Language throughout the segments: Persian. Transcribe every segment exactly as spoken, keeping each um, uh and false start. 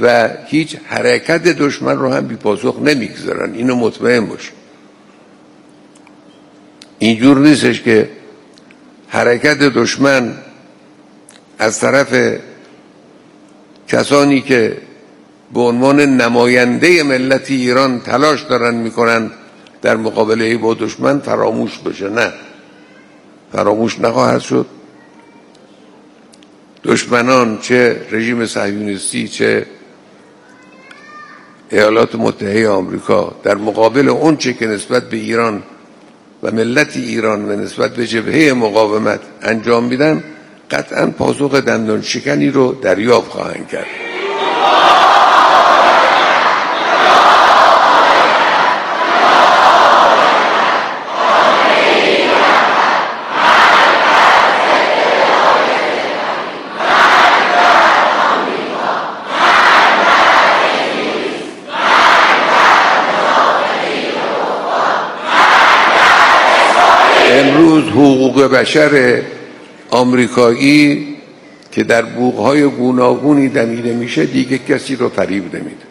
و هیچ حرکت دشمن رو هم بی پاسخ نمیگذارن. اینو مطمئن باش. اینجور نیستش که حرکت دشمن از طرف کسانی که به عنوان نماینده ملت ایران تلاش دارن میکنن در مقابله با دشمن فراموش بشه. نه، فراموش نخواهد شد. دشمنان چه رژیم صهیونیستی چه ایالات متحده آمریکا در مقابل اون چه که نسبت به ایران و ملت ایران و نسبت به جبهه مقاومت انجام میدن قطعا پاسخ دندان شکنی رو دریافت خواهند کرد. امروز حقوق بشر آمریکایی که در بوقهای گوناگونی دمیده میشه دیگه کسی رو فریب نمیده.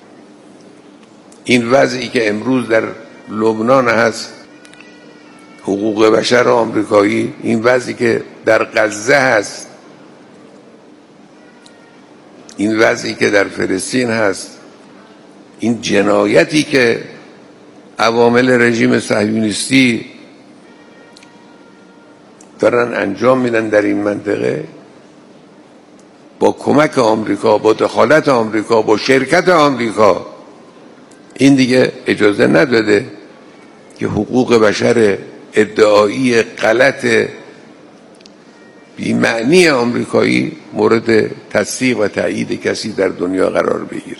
این وضعی که امروز در لبنان هست، حقوق بشر آمریکایی، این وضعی که در غزه هست، این وضعی که در فلسطین هست، این جنایتی که عوامل رژیم صهیونیستی دارن انجام میدن در این منطقه با کمک آمریکا، با دخالت آمریکا، با شرکت آمریکا، این دیگه اجازه نداده که حقوق بشر ادعایی غلط بی‌معنی آمریکایی مورد تصدیق و تایید کسی در دنیا قرار بگیره.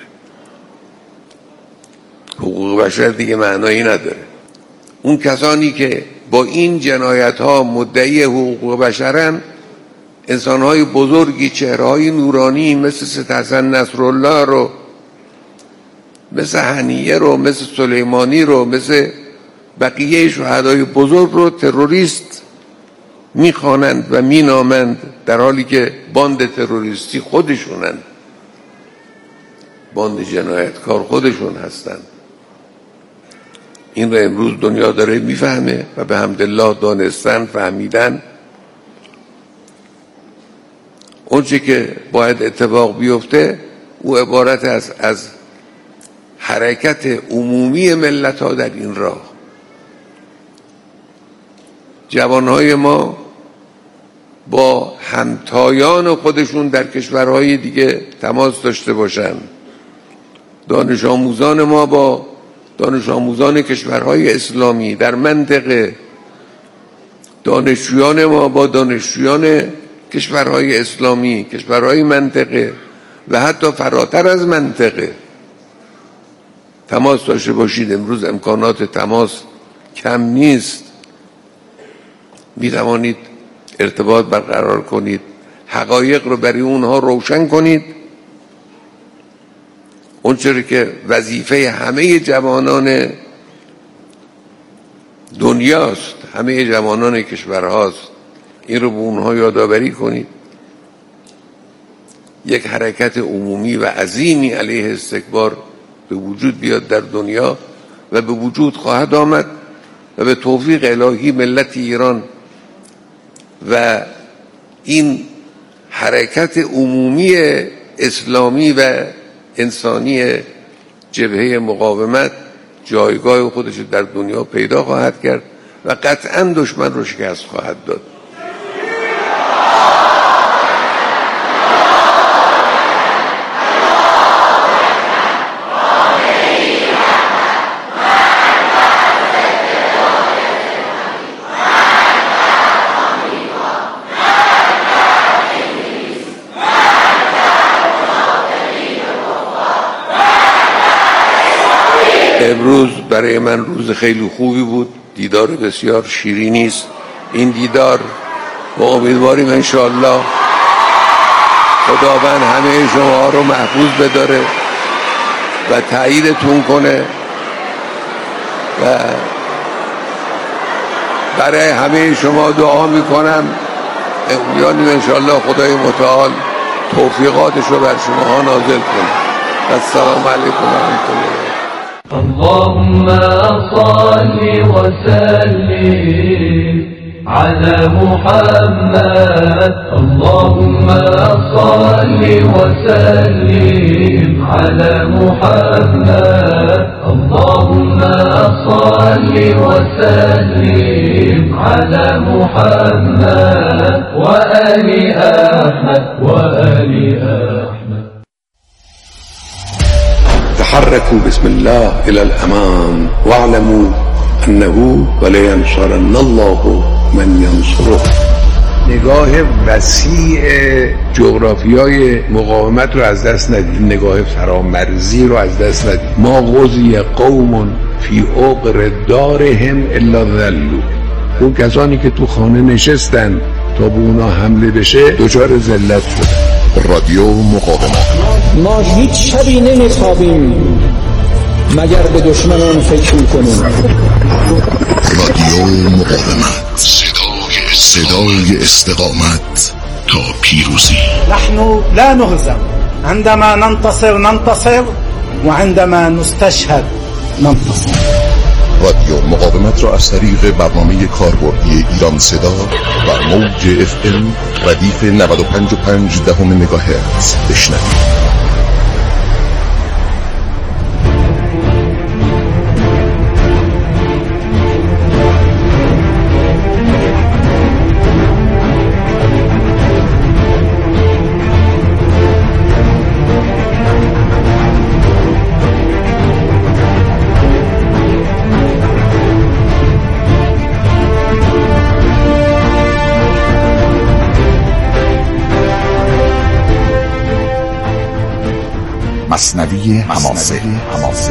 حقوق بشر دیگه معنایی نداره. اون کسانی که با این جنایت ها مدعی حقوق بشرن انسان های بزرگی، چهره های نورانی مثل سید حسن نصرالله رو، مثل هنیه رو، مثل سلیمانی رو، مثل بقیه شهدای بزرگ رو تروریست میخوانند و مینامند، در حالی که باند تروریستی خودشونن، باند جنایتکار خودشون هستند. این رو امروز دنیا داره میفهمه و به حمدالله دانستن، فهمیدن. اون چه که باید اتفاق بیفته او عبارت از از حرکت عمومی ملت ها در این راه. جوانهای ما با همتایان خودشون در کشورهای دیگه تماس داشته باشن. دانش آموزان ما با دانش آموزان کشورهای اسلامی در منطقه، دانشجویان ما با دانشجویان کشورهای اسلامی، کشورهای منطقه و حتی فراتر از منطقه تماس داشته باشید. امروز امکانات تماس کم نیست. می توانید ارتباط برقرار کنید، حقایق رو برای اونها روشن کنید. اونچه که وظیفه همه جوانان دنیاست، همه جوانان کشورهاست، این رو به اونها یادآوری کنید. یک حرکت عمومی و عظیمی علیه استکبار به وجود بیاد در دنیا و به وجود خواهد آمد و به توفیق الهی ملت ایران و این حرکت عمومی اسلامی و انسانی جبهه مقاومت جایگاه خودش در دنیا پیدا خواهد کرد و قطعا دشمن رو شکست خواهد داد. امروز برای من روز خیلی خوبی بود، دیدار بسیار شیرینی است. این دیدار و امیدواریم انشاءالله خداوند همه شما رو محفوظ بداره و تاییدتون کنه و برای همه شما دعا میکنم. امیدواریم انشاءالله خدای متعال توفیقاتش رو بر شما ها نازل کنه. السلام علیکم و رحمت الله. اللهم صل وسلم على محمد. اللهم صل وسلم على محمد. اللهم صل وسلم على محمد وآل أحمد وآل أحمد. تحركوا بسم الله إلى الأمام واعلموا أنه ولينصرن الله من ينصره. نگاه وسیع جغرافیای مقاومت رو از دست ندید، نگاه فرامرزی رو از دست ندید. ما غزی قوم فی عقر دارهم الا ذلوا. اون کسانی که تو خانه نشستن تا به اونا حمله بشه دچار ذلت شدن. رادیو مقاومت. ما هیچ شبی نمیخوابیم مگر به دشمنان فکر کنیم. رادیو مقاومت، صدای صدای استقامت تا پیروزی. نحن لا نهزم، عندما ننتصر ننتصر وعندما نستشهد ننتصر. رادیو مقاومت را از طریق برنامه کاربردی ایران صدا و موج اف ام ردیف نود و پنج و پنج دهم مگاهرتز بشنوید. مثنوی حماسه. حماسه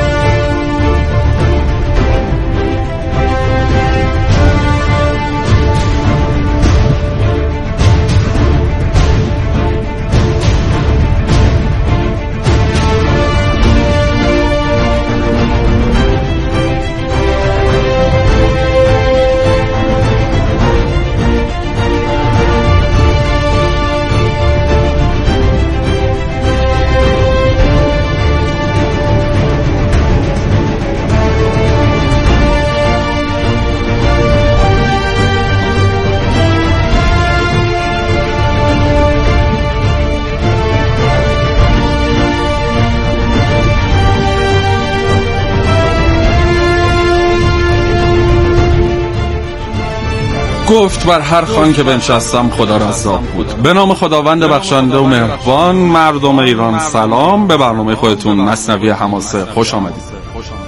گفت بر هر خوان که بنشستم خدا رزاق بود. به نام خداوند بخشنده و مهربان. مردم ایران سلام. به برنامه خودتون مثنوی حماسه خوش آمدید.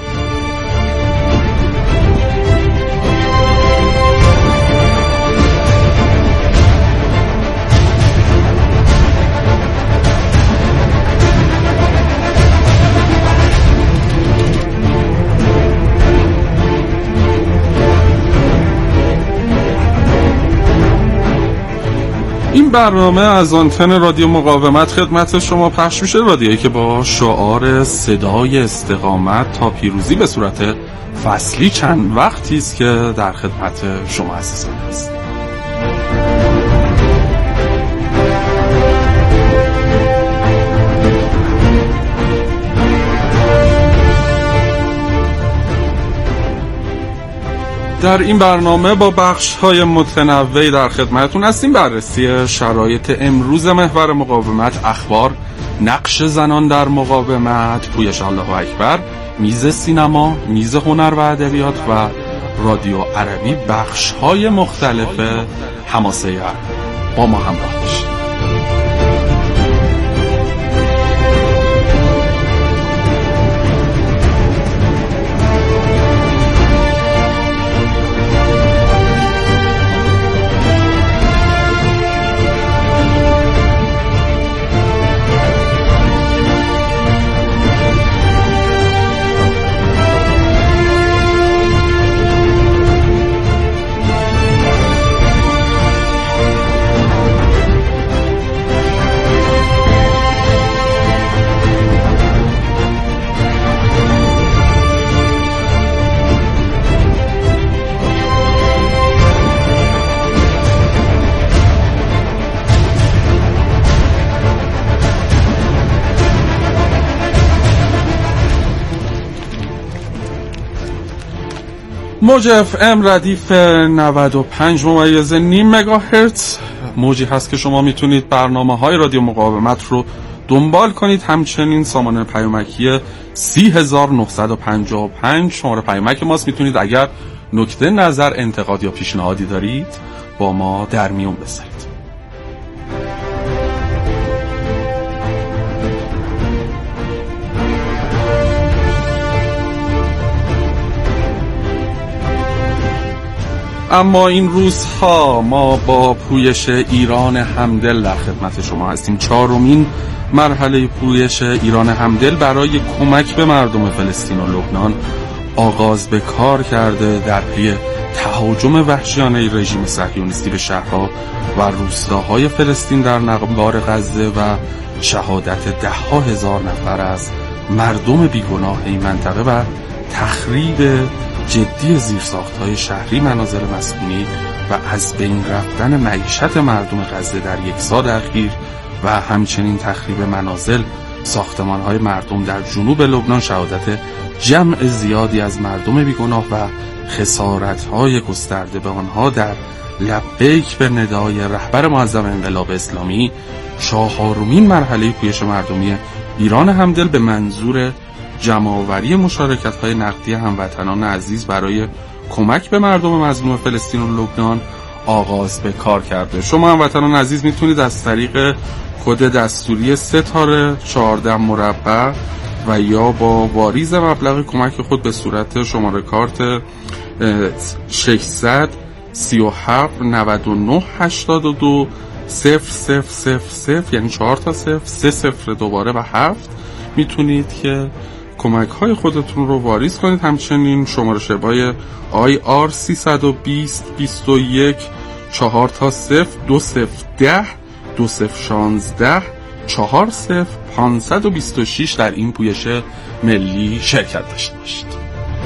این برنامه از آنتن رادیو مقاومت خدمت شما پخش میشه. رادیویی که با شعار صدای استقامت تا پیروزی به صورت فصلی چند وقتی است که در خدمت شما عزیزان است. در این برنامه با بخش‌های متنوعی در خدمتتون هستیم. بررسی شرایط امروز محور مقاومت، اخبار، نقش زنان در مقاومت، پویش الله اکبر، میز سینما، میز هنر و ادبیات و رادیو عربی، بخش‌های مختلف حماسه عرب. با ما همراه باشید. موج اف ام ردیف نود و پنج ممیز نیم مگاهرتز موجی هست که شما میتونید برنامه های رادیو مقاومت رو دنبال کنید. همچنین سامانه پیامکی سی هزار و نهصد و پنجاه و پنج شماره پیامک ماست. میتونید اگر نکته نظر، انتقاد یا پیشنهادی دارید با ما در میون بذارید. اما این روزها ما با پویش ایران همدل در خدمت شما هستیم. چهارمین مرحله پویش ایران همدل برای کمک به مردم فلسطین و لبنان آغاز به کار کرده در پی تهاجم وحشیانه رژیم صهیونیستی به شهرها و روستاهای فلسطین در نوار غزه و شهادت ده ها هزار نفر از مردم بیگناه این منطقه و تخریب جدی زیرساخت‌های شهری، منازل مسکونی و از بین رفتن معیشت مردم غزه در یک سال اخیر و همچنین تخریب منازل، ساختمان‌های مردم در جنوب لبنان، شهادت جمع زیادی از مردم بیگناه و خسارت‌های گسترده به آنها در لبیک به ندای رهبر معظم انقلاب اسلامی، چهارمین مرحله پویش مردمی ایران همدل به منظور جمع‌آوری مشارکت‌های نقدی هموطنان عزیز برای کمک به مردم مظلوم فلسطین و لبنان آغاز به کار کرده. شما هموطنان عزیز میتونید از طریق کد دستوری ستاره چهارده مربع و یا با واریز مبلغ کمک خود به صورت شماره کارت ششصد سی و هفت نود و نه هشتاد و دو صفر صفر صفر صفر یعنی چهار تا صفر سه صفر دوباره و هفت میتونید که کمک های خودتون رو واریز کنید. همچنین شماره شبای آی آر سیصد و بیست بیست و یک چهار تا صفر دو صفر ده دو صفر شانزده چهار صفر پانصد و بیست و شش در این پویش ملی شرکت داشته باشید.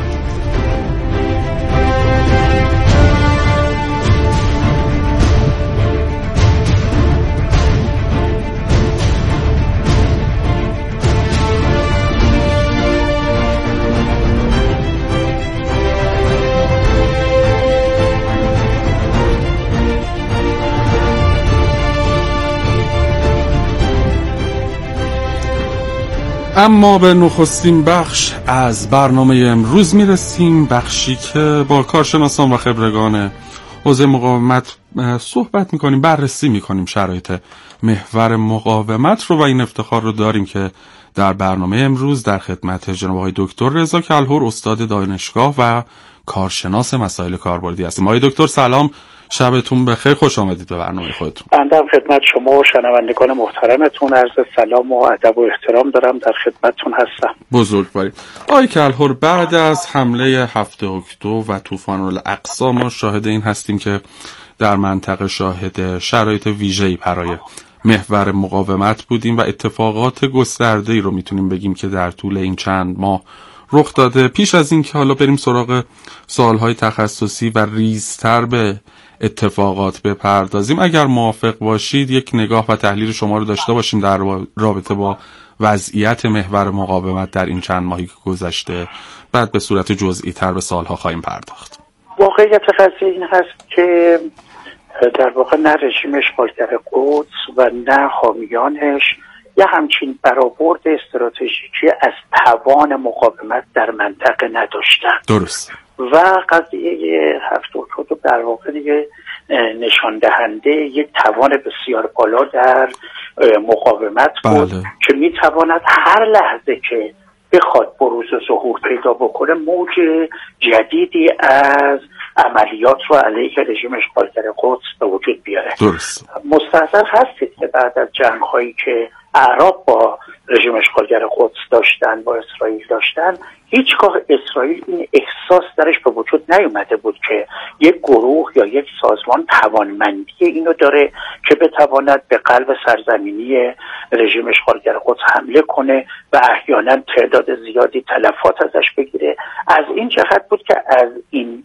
اما به نخستین بخش از برنامه امروز میرسیم، بخشی که با کارشناسان و خبرگان حوزه مقاومت صحبت میکنیم، بررسی میکنیم شرایط محور مقاومت رو و این افتخار رو داریم که در برنامه امروز در خدمت جناب آقای دکتر رضا کلهر، استاد دانشگاه و کارشناس مسائل کاربردی هستیم. آقای دکتر سلام، شبتون بخیر، خوش آمدید به برنامه خودتون. بنده هم خدمت شما و شنوندگان محترمتون عرض سلام و ادب و احترام دارم، در خدمتتون هستم. بزرگوارید. آقای کلهر، بعد از حمله هفت اکتبر و طوفان الاقصی ما شاهد این هستیم که در منطقه شاهد شرایط ویژه‌ای برای محور مقاومت بودیم و اتفاقات گسترده‌ای رو میتونیم بگیم که در طول این چند ماه رخ داده. پیش از این که حالا بریم سراغ سوالهای تخصصی و ریزتر به اتفاقات بپردازیم، اگر موافق باشید یک نگاه و تحلیل شما رو داشته باشیم در رابطه با وضعیت محور مقاومت در این چند ماهی که گذشته، بعد به صورت جزئی تر به سالها خواهیم پرداخت. واقعیت قضیه این هست که در واقع نه رژیم اشغالگر قدس و نه حامیانش یا همچین برآورد استراتژیکی از توان مقاومت در منطقه نداشتن. درست. و قضیه هفت اکتبر در واقع دیگه نشان دهنده یک توان بسیار بالا در مقاومت بود. بله. که میتواند هر لحظه که بخواد بروز و ظهور پیدا بکنه موج جدیدی از عملیات رو علیه رژیم اشغالگر قدس به وجود بیاره. درست. مستحضر هستید که بعد از جنگ هایی که اعراب با رژیم اشغالگر قدس داشتن، با اسرائیل داشتن، هیچگاه اسرائیل این احساس درش به وجود نیومده بود که یک گروه یا یک سازمان توانمندی اینو داره که بتواند به قلب سرزمینی رژیم اشغالگر قدس حمله کنه و احیانا تعداد زیادی تلفات ازش بگیره. از این جهت بود که از این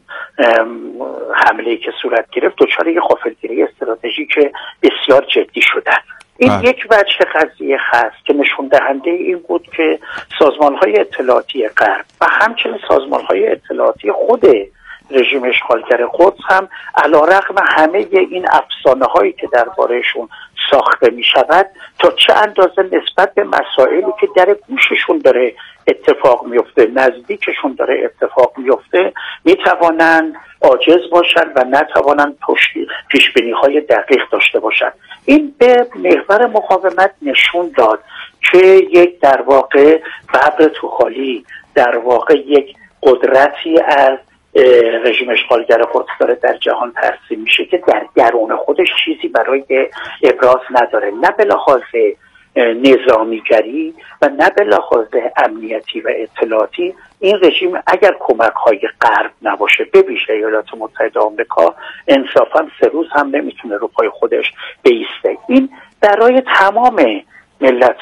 حمله که صورت گرفت دچار یک غافلگیری استراتژیک بسیار جدی شدن. این آه. یک وجه قضیه هست که نشون دهنده این بود که سازمان‌های اطلاعاتی غرب و همچنین سازمان‌های اطلاعاتی خود رژیم اشغالگر قدس هم علیرغم همه این افسانه هایی که دربارهشون ساخته می شود تا چه اندازه نسبت به مسائلی که در گوششون داره اتفاق میفته، نزدیکشون داره اتفاق میفته، می توانند عاجز باشند و نتوانند پیش بینی های دقیق داشته باشند. این به محور مقاومت نشون داد که یک در واقع ببر تو خالی، در واقع یک قدرتی از رژیم اشغالگر قدس داره در جهان ترسیم میشه که در درون خودش چیزی برای ابراز نداره، نه به لحاظ نظامیگری و نه به لحاظ امنیتی و اطلاعاتی. این رژیم اگر کمک های غرب نباشه، به ویژه ایالات متحده آمریکا، انصافا سه روز هم نمیتونه رو پای خودش بایسته. این برای تمام ملت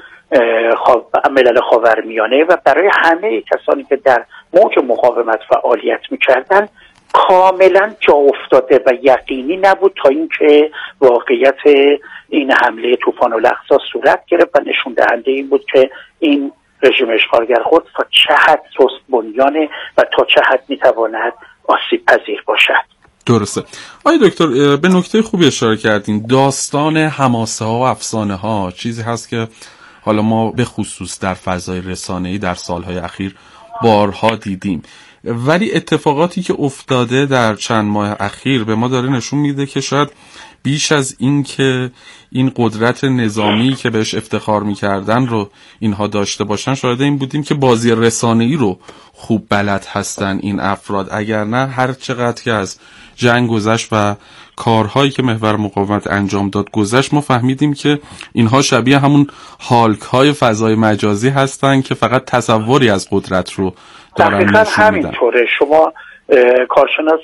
ملل خاورمیانه و برای همه کسانی که در موج مقاومت فعالیت میکردن کاملا جا افتاده و یقینی نبود تا اینکه واقعیت این حمله طوفان الاقصی صورت گرفت و نشون دهنده این بود که این رژیم اشغالگر قدس تا چه حد سست بنیانه و تا چه حد میتواند آسیب پذیر باشد. درسته. آقای دکتر به نکته خوبی اشاره کردین. داستان حماسه ها و افسانه ها چیزی هست که حالا ما به خصوص در فضای رسانه‌ای در سالهای اخیر بارها دیدیم، ولی اتفاقاتی که افتاده در چند ماه اخیر به ما داره نشون میده که شاید بیش از این که این قدرت نظامی که بهش افتخار میکردن رو اینها داشته باشن، شاید این بودیم که بازی رسانه‌ای رو خوب بلد هستن این افراد. اگر نه هر چقدر که از جنگ گذشت و کارهایی که محور مقاومت انجام داد گذشت، ما فهمیدیم که اینها شبیه همون هالک های فضای مجازی هستن که فقط تصوری از قدرت رو دارن نشون میدن. دقیقاً همینطوره. شما کارشناس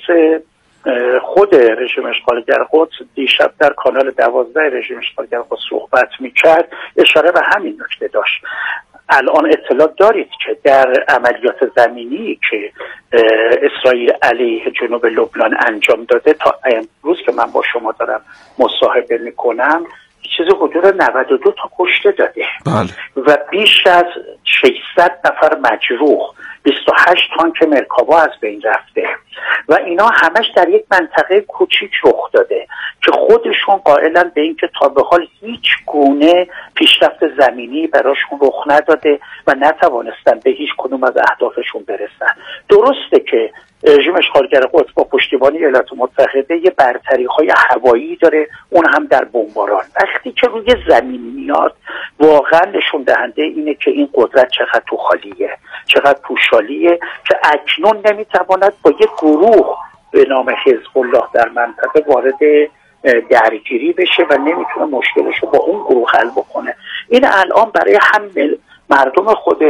خود رژیم اشغالگر قدس دیشب در کانال دوازده رژیم اشغالگر قدس صحبت میکرد، اشاره به همین نکته داشت. الان اطلاع دارید که در عملیات زمینی که اسرائیل علیه جنوب لبنان انجام داده تا امروز که من با شما دارم مصاحبه میکنم چیزی حدود نود و دو تا کشته داده. بله. و بیش از ششصد نفر مجروح، بیست و هشت تانک مرکاوا از بین رفته و اینا همش در یک منطقه کوچیک رخ داده که خودشون قائلن به این که تا به حال هیچ گونه پیشرفت زمینی براشون رخ نداده و نتوانستن به هیچ کدوم از اهدافشون برسن. درسته که رژیم اشغالگر قدس با پشتیبانی ایالات متحده یه برتری‌های هوایی داره، اون هم در بمباران. وقتی که روی زمین میاد واقعا نشون دهنده اینه که این قدرت چقدر تو خالیه، چقدر پوشالیه که اکنون نمیتواند با یک گروه به نام حزب الله در منطقه وارد درگیری بشه و نمیتونه مشکلش رو با اون گروه حل بکنه. این الان برای هم مردم خود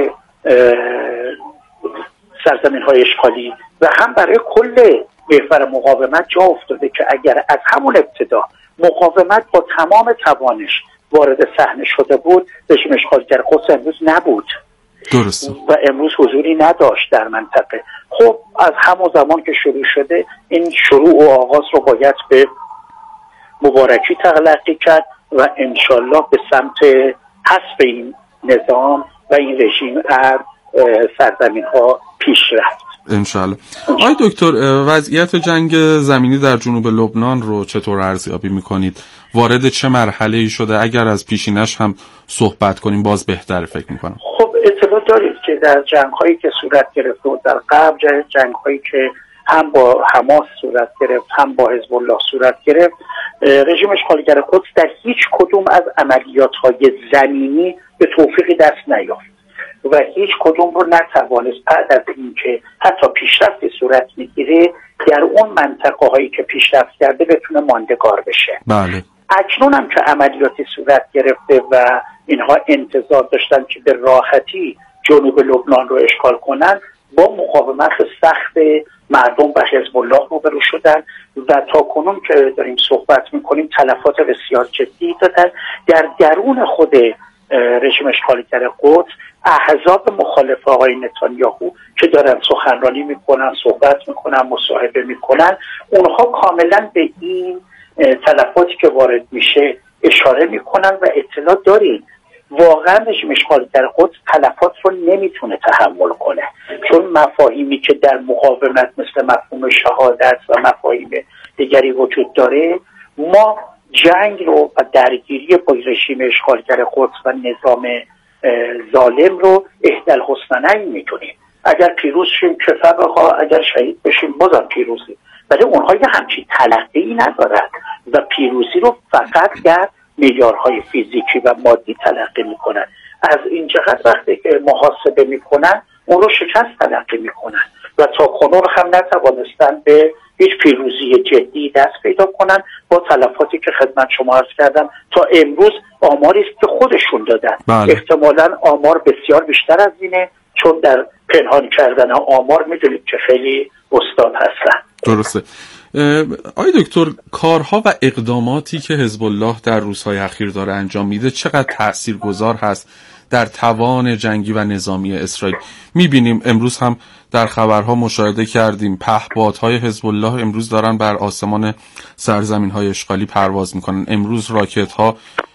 سرزمین های اشغالی و هم برای کل محور مقاومت جا افتاده که اگر از همون ابتدا مقاومت با تمام توانش وارد صحنه شده بود، رژیم اشغالگر قدس امروز نبود. درسته. و امروز حضوری نداشت در منطقه. خب از همون زمان که شروع شده این شروع و آغاز رو باید به مبارکی تلقی کرد و انشالله به سمت حذف این نظام و این رژیم از سرزمین ها پیش رفت انشالله. آقای دکتر وضعیت جنگ زمینی در جنوب لبنان رو چطور ارزیابی میکنید؟ وارد چه مرحله‌ای شده؟ اگر از پیشینش هم صحبت کنیم باز بهتره فکر میکنم. خب اطلاع دارید که در جنگ هایی که صورت گرفت و در قبل جنگ هایی که هم با حماس صورت گرفت هم با حزب الله صورت گرفت، رژیم اشغالگر قدس در هیچ کدوم از عملیات های زمینی به توفیقی دست نیافت و هیچ کدوم رو نتوانست بعد از اینکه حتی پیشرفتی صورت میگیره در اون منطقه هایی که پیشرفت کرده بتونه ماندگار بشه. بله. اکنون هم که عملیاتی صورت گرفته و اینها انتظار داشتن که به راحتی جنوب لبنان رو اشغال کنن، با مقاومت سخت مردم و حزب الله روبرو شدن و تا کنون که داریم صحبت میکنیم تلفات بسیار جدی دادن. در درون خود رژیم اشغالگر قدس احزاب مخالف آقای نتانیاهو که دارن سخنرانی میکنن، صحبت میکنن، مصاحبه میکنن، اونها کاملا به این تلفاتی که وارد میشه اشاره میکنن و اطلاع داریم واقعا رژیم اشغالگر قدس تلفات رو نمیتونه تحمل کنه. چون مفاهیمی که در مقاومت مثل مفهوم شهادت و مفاهیم دیگری وجود داره، ما جنگ رو و درگیری با رژیم اشغالگر قدس و نظام ظالم رو احدى الحسنیین میتونیم. اگر پیروز شیم که فبها، اگر شهید بشیم بازم پیروزی. ولی اونها یه همچین تلقی ندارد و پیروزی رو فقط در معیارهای فیزیکی و مادی تلقی میکنن. از این جهت وقتی که محاسبه میکنن اون رو شکست تلقی میکنن و تا کنون هم نتوانستن به هیچ پیروزی جدی دست پیدا کنن با تلفاتی که خدمت شما عرض کردم. تا امروز آماری است که خودشون دادن. بله. احتمالاً آمار بسیار بیشتر از اینه، چون در پنهان کردن آمار میدونید که خیلی استاد هستن. درسته. آقای دکتر، کارها و اقداماتی که حزب الله در روزهای اخیر داره انجام میده چقدر تاثیرگذار هست در توان جنگی و نظامی اسرائیل؟ میبینیم امروز هم در خبرها مشاهده کردیم پهپادهای حزب الله امروز دارن بر آسمان سرزمین‌های اشغالی پرواز میکنن. امروز راکت‌ها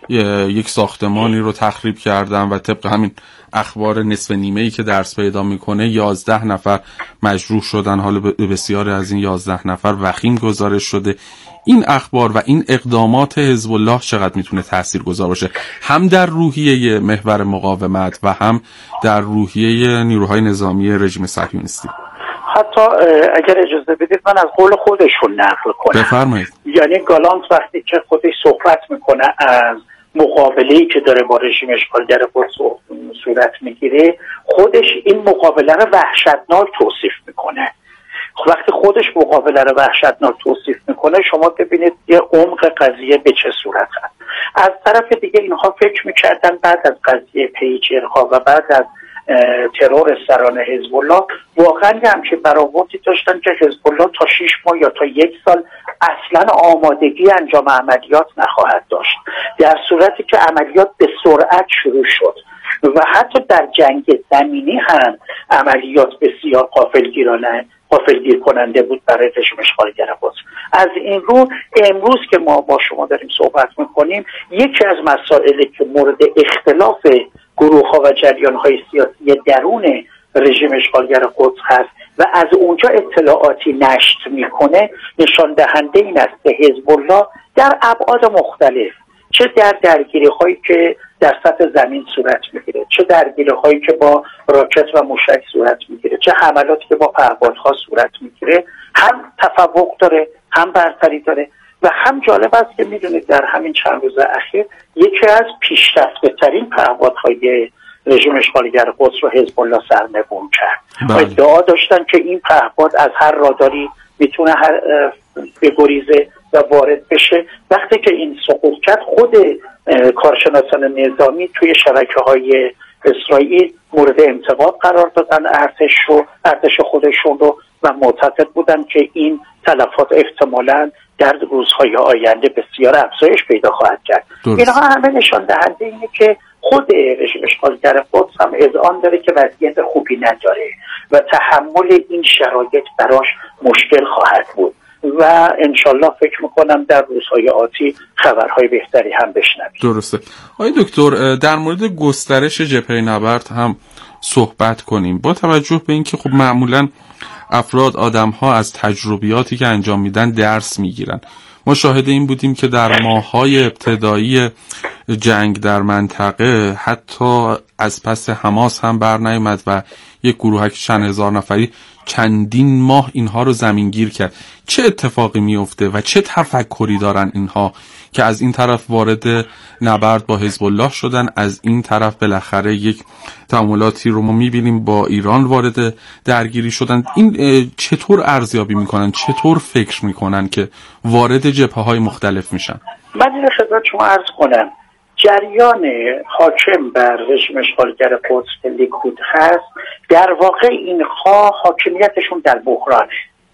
یک ساختمانی رو تخریب کردن و طبق همین اخبار نصف نیمه‌ای که درس پیدا میکنه یازده نفر مجروح شدن. حالا بسیاری از این یازده نفر وخیم گزارش شده. این اخبار و این اقدامات حزب الله چقدر میتونه تاثیرگذار باشه هم در روحیه محور مقاومت و هم در روحیه نیروهای نظامی رژیم صهیونیستی؟ حتی اگر اجازه بدید من از قول خودشون نقل کنم. بفرمایید. یعنی گالانت وقتی که خودش صحبت میکنه از مقابله‌ای که داره با رژیم اشغالگر قدس صورت میگیره، خودش این مقابله رو وحشتناک توصیف میکنه. وقتی خودش مقابله رو وحشتناک توصیف میکنه شما ببینید یه عمق قضیه به چه صورت هست. از طرف دیگه اینها فکر میکردن بعد از قضیه پیجرها و بعد از ترور سران حزب الله واقعا همچین برآوردی داشتن که حزب الله تا شش ماه یا تا یک سال اصلا آمادگی انجام عملیات نخواهد داشت، در صورتی که عملیات به سرعت شروع شد و حتی در جنگ زمینی هم عملیات بسیار غافلگیرانه غافلگیر کننده بود برای رژیم اشغالگر قدس. از این رو امروز که ما با شما داریم صحبت میکنیم، یکی از مسائلی که مورد اختلاف گروه ها و جریان های سیاسی درون رژیم اشغالگر قدس هست و از اونجا اطلاعاتی نشر میکنه، نشان دهنده این است که حزب الله در ابعاد مختلف، چه در درگیری هایی که در سطح زمین صورت میگیره، چه درگیری هایی که با راکت و موشک صورت میگیره، چه حملاتی که با پهپادها صورت میگیره، هم تفوق داره، هم برتری داره و هم جالب است که میدونید در همین چند روز اخیر یکی از پیشرفته ترین پهپادهای رژیم اشغالگر قدس رو حزب الله سرنگون کرد. بله. ادعا داشتن که این پهپاد از هر راداری میتونه هر بگریزه و وارد بشه. وقتی که این سقوط کرد، خود کارشناسان نظامی توی شبکه‌های اسرائیل مورد انتقاد قرار دادن ارتش رو، ارتش خودشون رو، و معتقد بودن که این تلفات احتمالاً در روزهای آینده بسیار افزایش پیدا خواهد کرد. درست. اینها همه نشان دهنده اینه که خود رژیم اشغالگر قدس هم اذعان داره که وضعیت خوبی نداره و تحمل این شرایط براش مشکل خواهد بود و انشالله فکر میکنم در روزهای آتی خبرهای بهتری هم بشنویم. درسته. آقای دکتر، در مورد گسترش جبهه نبرد هم صحبت کنیم. با توجه به اینکه خب معمولاً افراد آدم‌ها از تجربیاتی که انجام میدن درس میگیرن. ما شاهد این بودیم که در ماه‌های ابتدایی جنگ در منطقه حتی از پس حماس هم بر نیامد و یک گروهک چند هزار نفری چندین ماه اینها رو زمینگیر کرد. چه اتفاقی میفته و چه تفکری دارن اینها که از این طرف وارد نبرد با حزب الله شدن، از این طرف بالاخره یک تعاملاتی رو ما میبینیم با ایران وارد درگیری شدن؟ این چطور ارزیابی میکنن، چطور فکر میکنن که وارد جبهه‌های مختلف میشن؟ من این خدمت شما عرض کنم، جریان حاکم بر رژیم اشغالگر قدس که لیکود هست، در واقع اینها حاکمیتشون در بحرانه،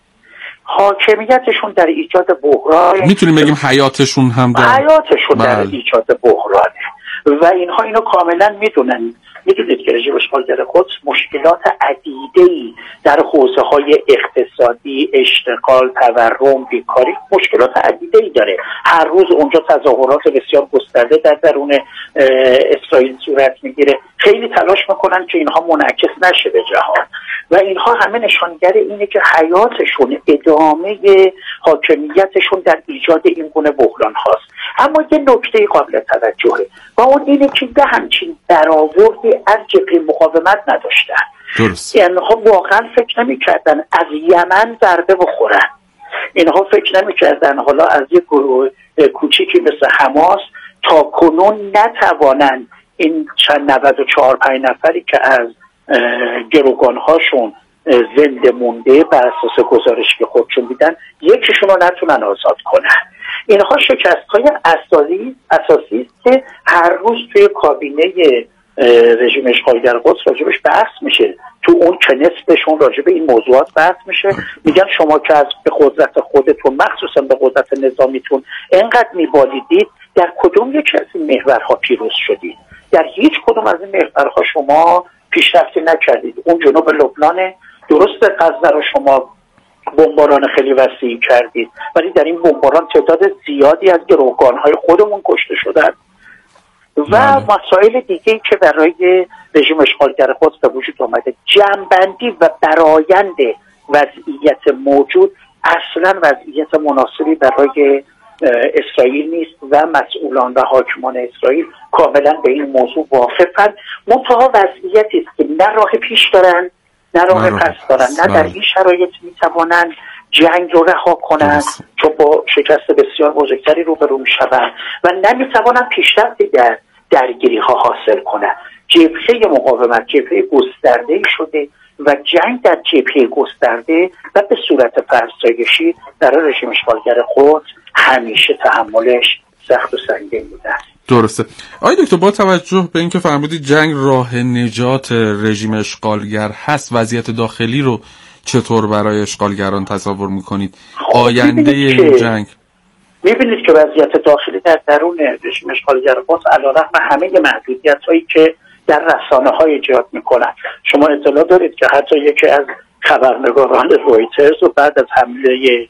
حاکمیتشون در ایجاد بحران، میتونیم بگیم حیاتشون هم در حیاتشون بل. در ایجاد بحرانه و اینها اینو کاملا میدونن. میدونید که رژیم اشغالگر قدس مشکلات عدیده‌ای در حوزه‌های اقتصادی، اشتغال، تورم، بیکاری، مشکلات عدیده‌ای داره. هر روز اونجا تظاهرات بسیار گسترده در درون اسرائیل صورت میگیره. خیلی تلاش میکنن که اینها منعکس نشه به جهان و اینها همه نشانگر اینه که حیاتشون، ادامه حاکمیتشون در ایجاد این گونه بحران هاست. اما یه نکته قابل توجهه و اون اینه که به همچین برآوردی از جبهه مقاومت نداشتن. درست. اینها واقعا فکر نمی کردن از یمن ضربه بخورن. اینها فکر نمی کردن حالا از یک گروه کوچیکی مثل حماس تا کنون نتوانند این چند نود و چهار پنج نفری که از گروگانهاشون زنده مونده بر اساس گزارشی که خودشون دیدن یکیشون رو نتونن آزاد کنن. اینها شکست های اساسی اساسی است که هر روز توی کابینه رژیم اشغالگر قدس راجبش بحث میشه، تو اون کنسبشون راجب این موضوعات بحث میشه. میگن شما که از به قدرت خودتون مخصوصا به قدرت نظامیتون انقدر میبالیدید، در کدوم یکی از این محورها پیروز شدید؟ در هیچ کدوم از این محورها شما پیشرفتی نکردید. اون جنوب لبنان درست غزه رو شما بمباران خیلی وسیعی کردید، ولی در این بمباران تعداد زیادی از گروگانهای خودمون کشته شدن و مسائل دیگه‌ای که برای رژیم اشغالگر قدس به وجود آمده. جمع‌بندی و برآیند وضعیت موجود اصلا وضعیت مناسبی برای اسرائیل نیست و مسئولان و حاکمان اسرائیل کاملا به این موضوع واقفن. منتها وضعیتی است که نه راه پیش دارن نه راه پس دارن، نه در این شرایط میتوانند جنگ رو رها کنند چون با شکست بسیار بزرگتری روبرو میشوند و نمیتوانند پیشرفتی در درگیری ها حاصل کنند. جبهه مقاومت جبهه گسترده شده و جنگ در جبهه گسترده و به صورت فرسایشی برای رژیم اشغالگر قدس همیشه تحملش سخت و سنگین بوده است. درسته. آقای دکتر، با توجه به اینکه فرمودید جنگ راه نجات رژیم اشغالگر هست، وضعیت داخلی رو چطور برای اشغالگران تصور میکنید؟ آینده این جنگ؟ میبینید که وضعیت داخلی در درون رژیم اشغالگر قدس علیرغم همه محدودیت هایی که در رسانه های ایجاد میکنن، شما اطلاع دارید که حتی یکی از خبرنگاران رویترز و بعد از حمله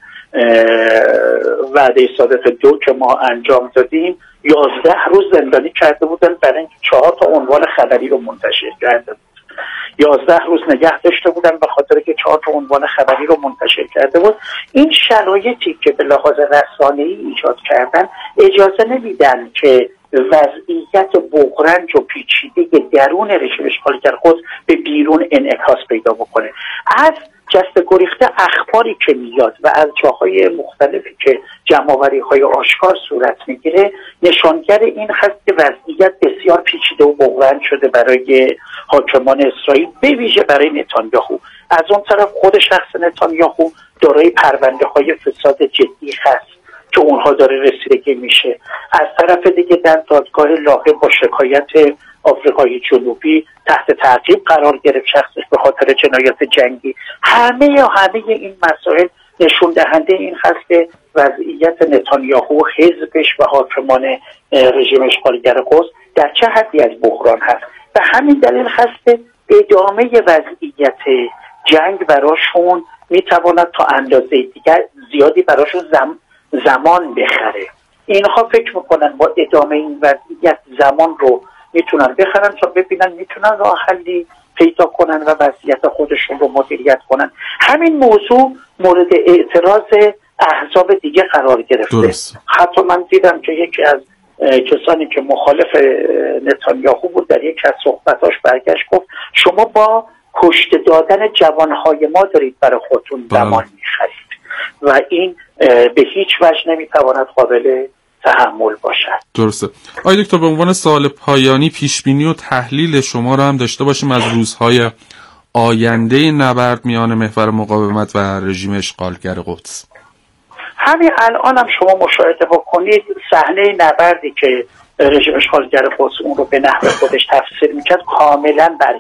وعده صادق دو که ما انجام دادیم یازده روز زندانی کرده بودن برای اینکه چهار تا عنوان خبری رو منتشر کرده بود. یازده روز نگه داشته بودن به خاطر که چهار تا عنوان خبری رو منتشر کرده بود. این شرایطی که به لحاظ رسانه‌ای ایجاد کردن اجازه نمیدن که وضعیت بغرنج و پیچیده درون رژیم اشغالگر قدس به بیرون انعکاس پیدا بکنه. از جست گریخته اخباری که میاد و از جاهای مختلفی که جمع‌آوری‌های آشکار صورت میگیره نشانگر این هست که وضعیت بسیار پیچیده و بغرنج شده برای حاکمان اسرائیل، به ویژه برای نتانیاهو. از اون طرف خود شخص نتانیاهو دارای پرونده‌های فساد جدی هست که اونها داره رسیدگی میشه. از طرف دیگه در دادگاه لاهه با شکایت آفریقای جنوبی تحت تعقیب قرار گرفت شخصش به خاطر جنایات جنگی. همه یا همه این مسائل نشون دهنده این هست که وضعیت نتانیاهو، حزبش و حاکمان رژیم اشغالگر قدس در چه حدی از بحران هست. و همین دلیل هست ادامه وضعیت جنگ براشون میتواند تا اندازه دیگر زیادی براشون زم زمان بخره. اینها فکر میکنن با ادامه این وضعیت زمان رو میتونن بخرن تا ببینن میتونن راه حلی پیدا کنن و وضعیت خودشون رو مدیریت کنن. همین موضوع مورد اعتراض احزاب دیگه قرار گرفته. درست. حتی من دیدم که یکی از کسانی که مخالف نتانیاهو بود در یکی از صحبتاش برگشت گفت شما با کشته دادن جوانهای ما دارید برای خودتون زمان میخرید و این به هیچ وجه نمیتواند قابل تحمل باشد. درسته. آقای دکتر، به عنوان سوال پایانی پیشبینی و تحلیل شما رو هم داشته باشیم از روزهای آینده نبرد میان محور مقاومت و رژیم اشغالگر قدس. همین الان هم شما مشاهده بکنید صحنه نبردی که رژیم اشغالگر قدس اون رو به نحو خودش تفسیر میکرد کاملا بر